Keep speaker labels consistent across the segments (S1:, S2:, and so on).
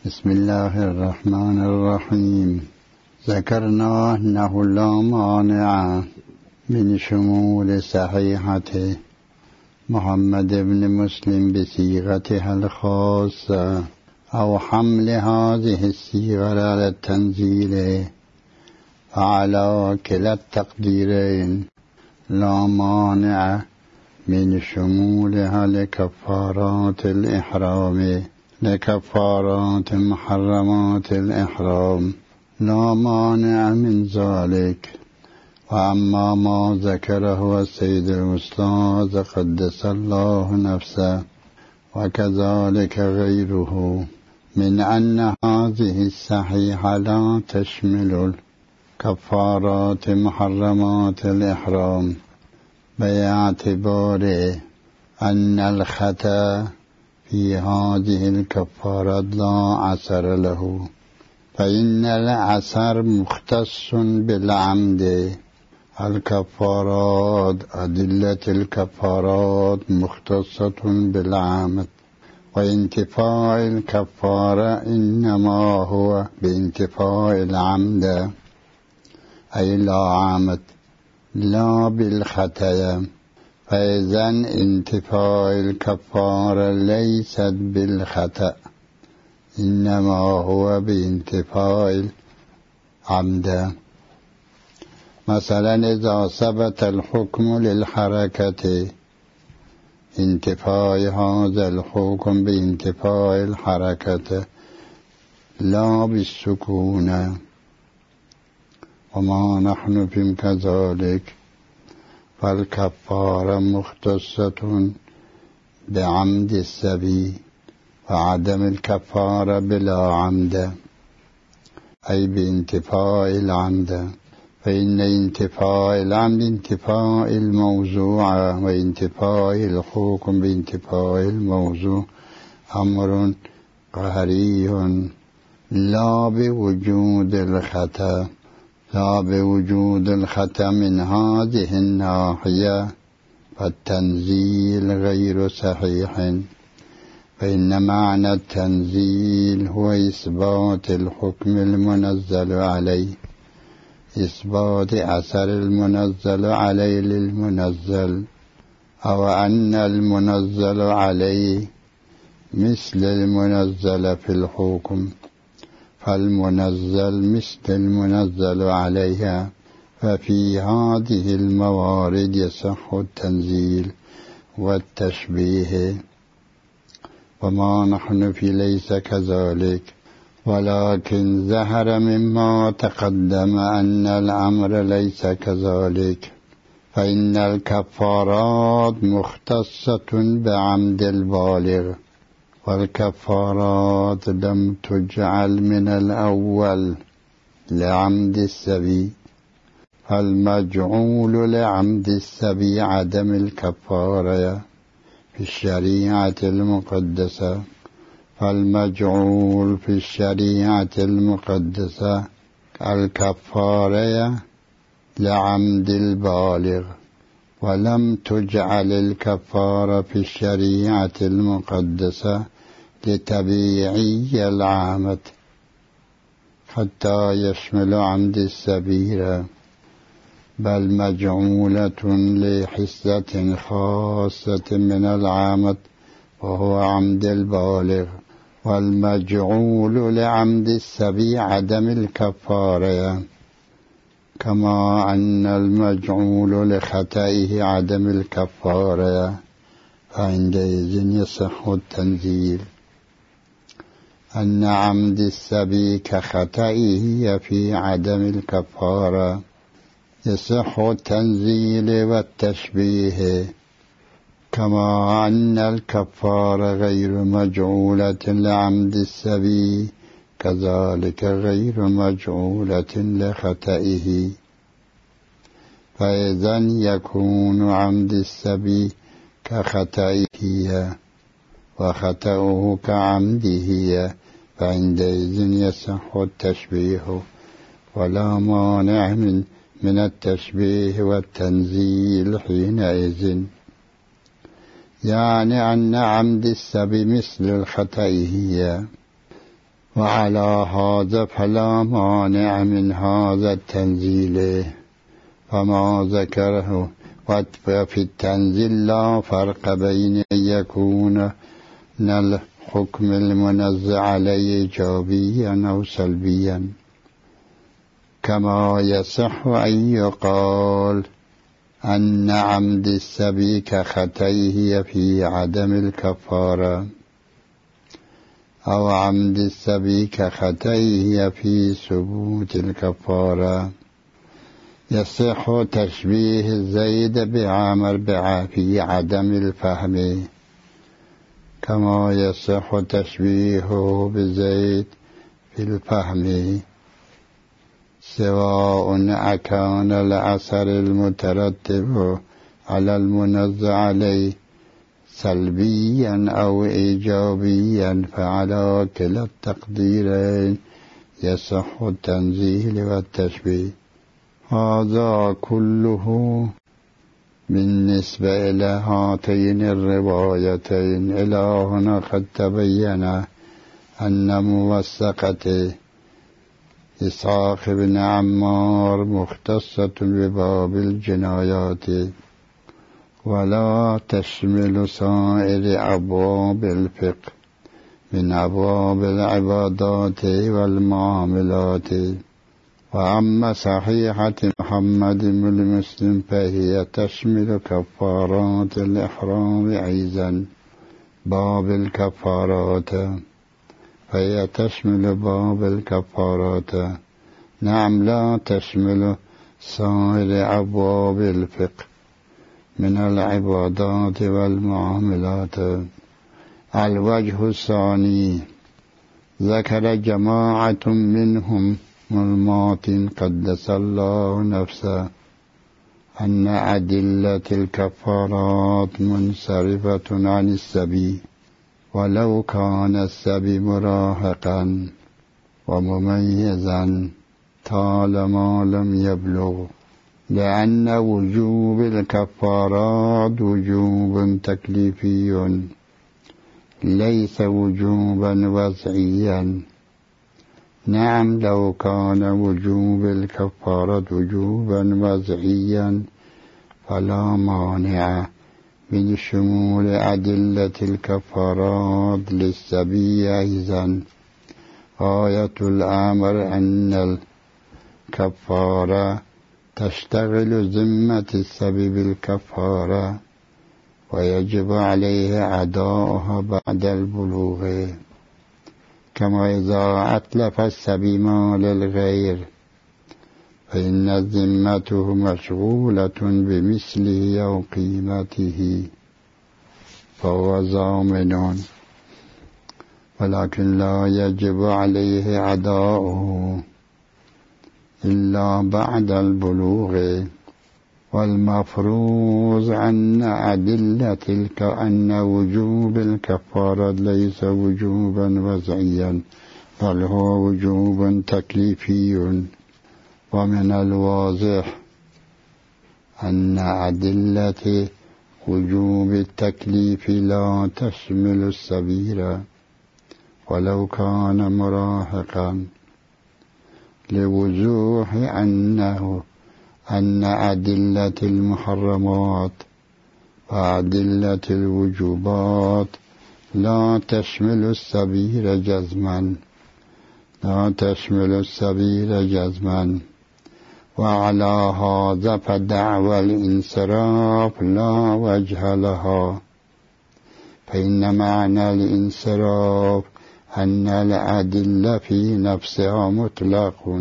S1: بسم الله الرحمن الرحيم. ذكرنا أنه لا مانع من شمول صحيحة محمد بن مسلم بصيغتها الخاصة أو حمل هذه الصيغة على التنزيل، فعلى كلا التقديرين لا مانع من شمولها لكفارات محرمات الإحرام، لا مانع من ذلك. وأما ما ذكره السيد الأستاذ قدس الله نفسه وكذلك غيره من أن هذه الصحيحة لا تشمل كفارات محرمات الإحرام، باعتبار أن الخطأ في هذه الكفارات لا أثر له، فإن الأثر مختص بالعمد. الكفارات أدلة الكفارات مختصة بالعمد، وانتفاء الكفارة إنما هو بانتفاء العمد، أي لا عمد لا بالخطأ. فإذا انتفاء الكفارة ليست بالخطأ، إنما هو بانتفاء العمد. مثلا إذا ثبت الحكم للحركة، انتفاء هذا الحكم بانتفاء الحركة لا بالسكون، وما نحن في كذلك، فالكفارة مختصة بعمد السبي، وعدم الكفارة بلا عمد أي بانتفاء العمد. فإن انتفاء العمد انتفاء الموضوع، وانتفاء الحكم بانتفاء الموضوع أمر قهري لا بوجود الخطأ، لا بوجود الخطأ من هذه الناحية، فالتنزيل غير صحيح. فإن معنى التنزيل هو إثبات الحكم المنزل عليه، إثبات أثر المنزل عليه للمنزل، أو أن المنزل عليه مثل المنزل في الحكم، فالمنزل مثل المنزل عليها. ففي هذه الموارد يصح التنزيل والتشبيه، وما نحن في ليس كذلك. ولكن ظهر مما تقدم أن الأمر ليس كذلك، فإن الكفارات مختصة بعمد البالغ، والكفارات لم تجعل من الأول لعمد السبي، فالمجعول لعمد السبي عدم الكفارة في الشريعة المقدسة، فالمجعول في الشريعة المقدسة الكفارة لعمد البالغ، ولم تجعل الكفارة في الشريعة المقدسة لتبيعي العامد حتى يشمل عمد السبيرة، بل مجعولة لحصة خاصة من العامد وهو عمد البالغ. والمجعول لعمد السبي عدم الكفارة، كما أن المجعول لخطئه عدم الكفارة، فعندئذ يصح التنزيل. أن عمد السبي كخطئه في عدم الكفارة يصح التنزيل والتشبيه، كما أن الكفارة غير مجعولة لعمد السبي كذلك غير مجعولة لخطئه. فإذا يكون عمد السبي كخطئه وخطأه كعمده، فعندئذ يصح التشبيه، ولا مانع من التشبيه والتنزيل حينئذ. يعني أن عمد السبي مثل الخطئ هي، وعلى هذا فلا مانع من هذا التنزيل فما ذكره. وفي التنزيل لا فرق بين أن يكون الحكم المنزل عليه إيجابيا أو سلبيا، كما يصح أن يقال أن عمد السبي كخطئه في عدم الكفارة، أو عمد السبي كخطئه في ثبوت الكفارة. يصح تشبيه زيد بعمر في عدم الفهم، كما يصح تشبيهه بزيد في الفهم، سواء أكان الأثر المترتب على المنزل عليه سلبيا أو إيجابيا، فعلى كلا التقديرين يصح التنزيل والتشبيه. هذا كله بالنسبة إلى هاتين الروايتين. إلى هنا قد تبين أن موثقة إسحاق بن عمار مختصة بباب الجنايات، ولا تشمل سائر أبواب الفقه من أبواب العبادات والمعاملات. وأما صحيحة محمد بن مسلم فهي تشمل كفارات الإحرام أيضا، باب الكفارات، فهي تشمل باب الكفارات. نعم، لا تشمل سائر أبواب الفقه من العبادات والمعاملات. الوجه الثاني، ذكر جماعة منهم ملمات قدس الله نفسه أن أدلة الكفارات منصرفة عن السبي، ولو كان السبي مراهقا ومميزا طالما لم يبلغ، لأن وجوب الكفارات وجوب تكليفي ليس وجوبا وضعيا. نعم، لو كان وجوب الكفارة وجوبا وضعيا فلا مانع من شمول أدلة الكفارات للسبي أيضا. غاية الأمر أن الكفارة تشتغل ذمة السبي بالكفارة، ويجب عليه أداؤها بعد البلوغ، كما إذا أتلف السبي مال الغير فإن ذمته مشغولة بمثله أو قيمته فهو ضامن، ولكن لا يجب عليه أداؤه إلا بعد البلوغ. والمفروض أن أن وجوب الكفارة ليس وجوبا وضعيا، بل هو وجوب تكليفي. ومن الواضح أن أدلة وجوب التكليف لا تشمل الصغير ولو كان مراهقا، لوضوح أن أدلة المحرمات وأدلة الوجوبات لا تشمل الصغير جزما. وعلى هذا فدعوى الانصراف لا وجه لها، فإن معنى الانصراف أن الأدلة في نفسها مطلق،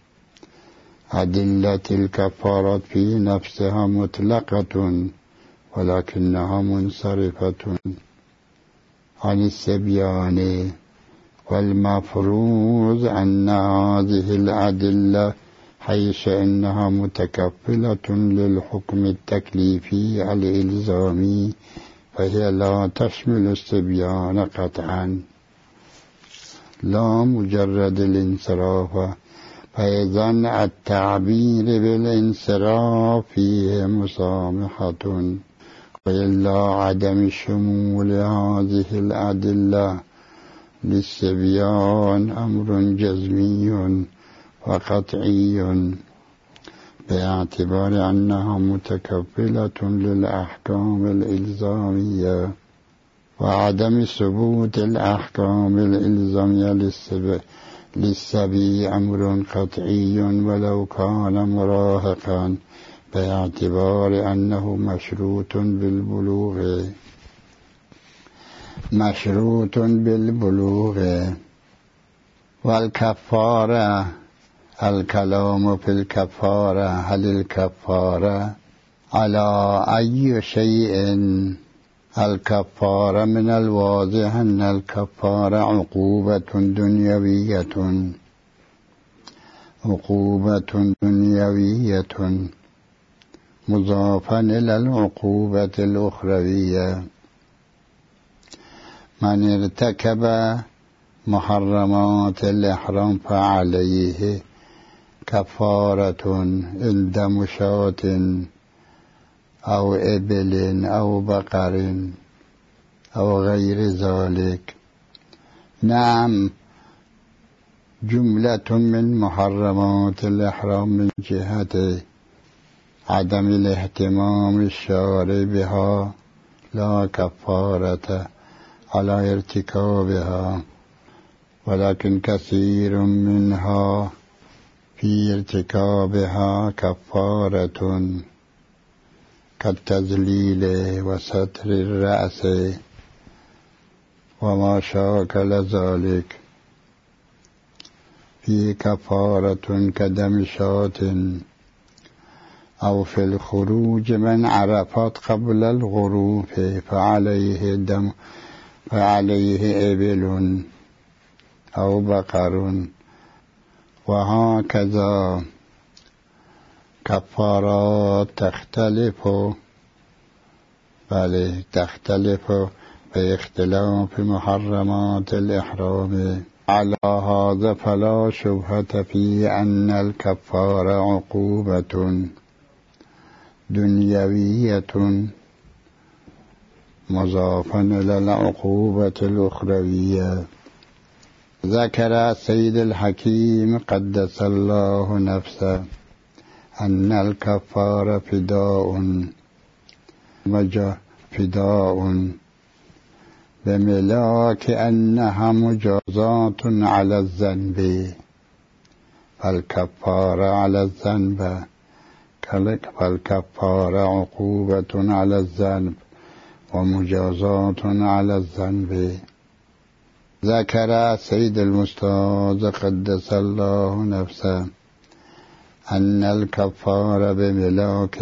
S1: أدلة الكفارة في نفسها مطلقة ولكنها منصرفة عن الصبيان. والمفروض أن هذه الأدلة حيث إنها متكفلة للحكم التكليفي الإلزامي فهي لا تشمل الصبيان قطعا، لا مجرد الانصراف. فإذا التعبير بالانصراف فيه مسامحة، وإلا عدم شمول هذه الأدلة للصبيان أمر جزمي وقطعي باعتبار أنها متكفلة للأحكام الإلزامية، وعدم ثبوت الأحكام الإلزامية للصبي أمر قطعي ولو كان مراهقا، باعتبار أنه مشروط بالبلوغ. والكفارة، الكلام في الكفارة، هل الكفارة على أي شيء؟ الكفارة من الواضح أن الكفارة عقوبة دنيوية مضافا إلى العقوبة الأخروية. من ارتكب محرمات الإحرام فعليه كفارة الدم شاة أو إبل أو بقر أو غير ذلك. نعم، جملة من محرمات الإحرام من جهة عدم الاهتمام الشارع بها لا كفارة على ارتكابها، ولكن كثير منها في ارتكابها كفارة كالتذليل وستر الرأس وما شاكل ذلك. في كفارة كدم شاة، أو في الخروج من عرفات قبل الغروب فعليه إبل أو بقر. وهكذا كفارات تختلف باختلاف محرمات الإحرام. على هذا فلا شبهة في أن الكفارة عقوبة دنيوية مضافا إلى العقوبة الأخروية. ذكر السيد الحكيم قدس الله نفسه أن الكفارة فداء بملاك أنها مجازات على الذنب، فالكفارة على الذنب فالكفارة عقوبة على الذنب ومجازات على الذنب. ذكر السيد المستاذ قدس الله نفسه أن الكفارة بملاك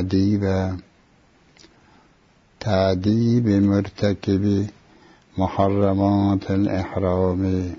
S1: تأديب مرتكب محرمات الإحرام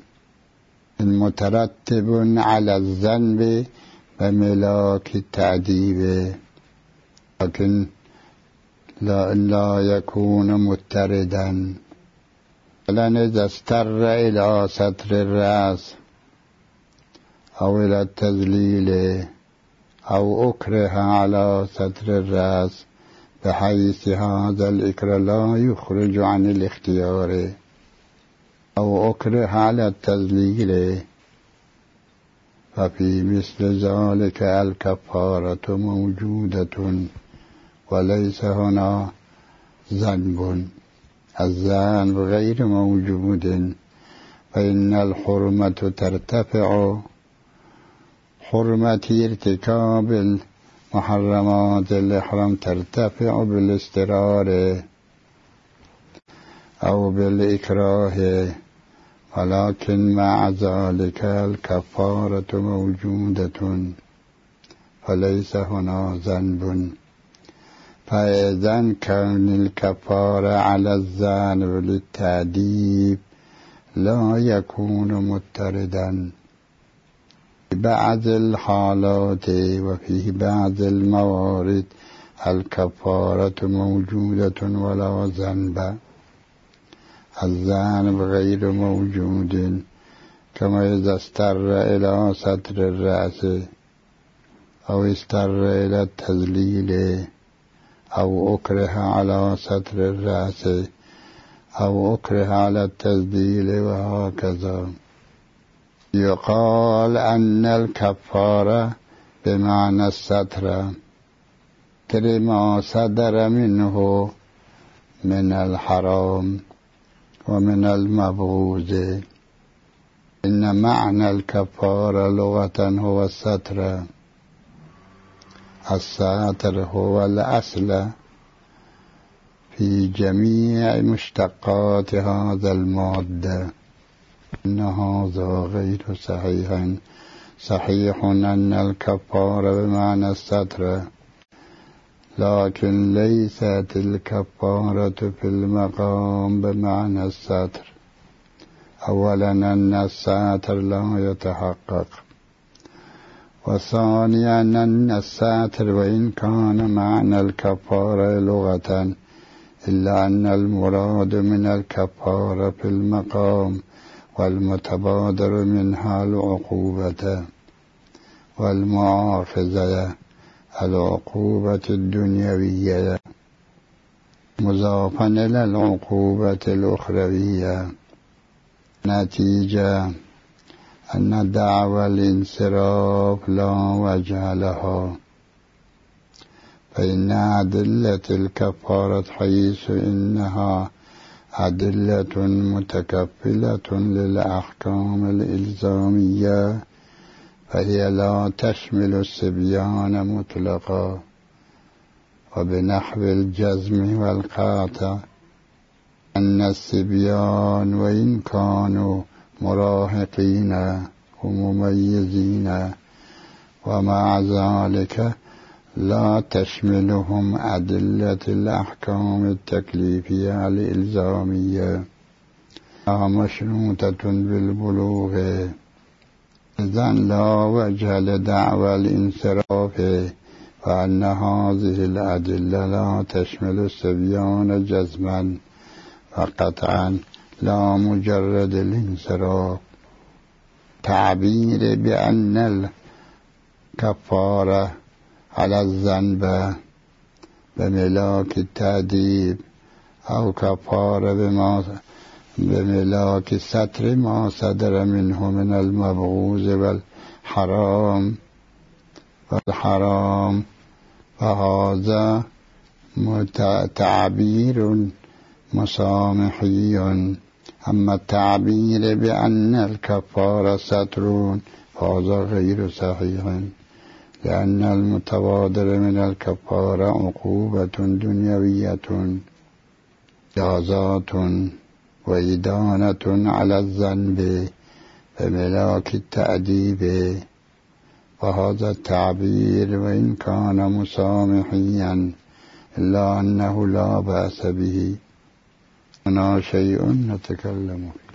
S1: المترتب على الذنب بملاك التأديب، لكن لا يكون مضطردا. لأن إذا استر إلى ستر الرأس أو إلى التذليل أو أكره على ستر الرأس بحيث هذا الإكراه لا يخرج عن الاختيار، أو أكره على التذليل، ففي مثل ذلك الكفارة موجودة وليس هنا ذنب. الذنب غير موجود، فإن الحرمة ترتفع، حرمة ارتكاب محرمات الإحرام ترتفع بالاسترار أو بالإكراه، ولكن مع ذلك الكفارة موجودة فليس هنا ذنب. فإذن كون الكفارة على الذنب للتأديب لا يكون مضطردا. في بعض الحالات وفي بعض الموارد الكفارة موجودة ولا ذنب. الذنب غير موجود، كما إذا استر إلى ستر الرأس أو استر إلى التذليل أو أكره على ستر الرأس أو أكره على التسبيل وهكذا. يقال أن الكفارة بمعنى الستر ما صدر منه من الحرام ومن المبغوض. إن معنى الكفارة لغة هو الستر. الستر هو الأصل في جميع مشتقات هذا المادة. إن هذا غير صحيح. صحيح أن الكفارة بمعنى الستر، لكن ليست الكفارة في المقام بمعنى الستر. أولا أن الستر لا يتحقق، وثانيا أن الستر وإن كان معنى الكفارة لغة، إلا أن المراد من الكفارة في المقام والمتبادر منها العقوبة والمؤاخذة، العقوبة الدنيوية مضافا إلى العقوبة الأخروية. نتيجة أن دعوى الانصراف لا وجه لها، فإن أدلة الكفارة حيث إنها أدلة متكفلة للأحكام الإلزامية فهي لا تشمل الصبيان مطلقا. وبنحو الجزم والقاطع أن الصبيان وإن كانوا مراهقين ومميزين ومع ذلك لا تشملهم أدلة الأحكام التكليفية الإلزامية، مشروطة بالبلوغ. إذن لا وجه لدعوى الانصراف، وأن هذه الأدلة لا تشمل الصبيان جزما وقطعا، لا مجرد الانصراف. تعبير بأن الكفارة على الذنب بملاك التأديب أو كفارة بملاك ستر ما صدر منه من المبغوض والحرام، فهذا تعبير مسامحي. أما التعبير بأن الكفارة ستر فهذا غير صحيح، لأن المتبادر من الكفارة عقوبة دنيوية، جازات وإدانة على الذنب بملاك التأديب. وهذا التعبير وإن كان مسامحيا إلا أنه لا بأس به. هنا شيء نتكلم فيه.